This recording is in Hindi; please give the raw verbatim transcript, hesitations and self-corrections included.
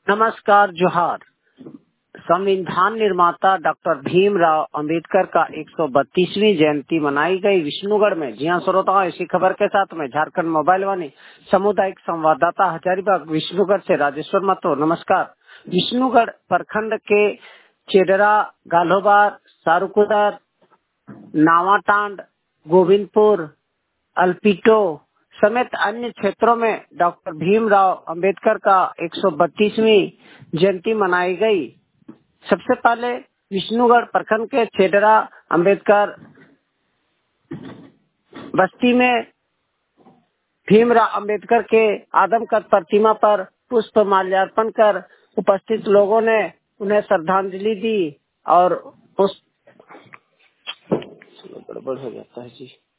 नमस्कार, जोहार। संविधान निर्माता डॉक्टर भीमराव अंबेडकर का एक सौ बत्तीसवीं जयंती मनाई गई विष्णुगढ़ में। जी हाँ श्रोताओं, इसी खबर के साथ में झारखंड मोबाइल वाणी सामुदायिक संवाददाता हजारीबाग विष्णुगढ़ से राजेश्वर महतो। नमस्कार। विष्णुगढ़ प्रखंड के चेडरा, गाल्होबार, सारुकुदर, नावाटांड, गोविंदपुर, अल्पिटो समेत अन्य क्षेत्रों में डॉक्टर भीमराव अंबेडकर का एक सौ बत्तीसवीं जयंती मनाई गई। सबसे पहले विष्णुगढ़ प्रखंड के चेडरा अंबेडकर बस्ती में भीमराव अंबेडकर के आदमकद प्रतिमा पर पुष्प माल्यार्पण कर उपस्थित लोगों ने उन्हें श्रद्धांजलि दी और उस गड़बड़ हो जाता है जी।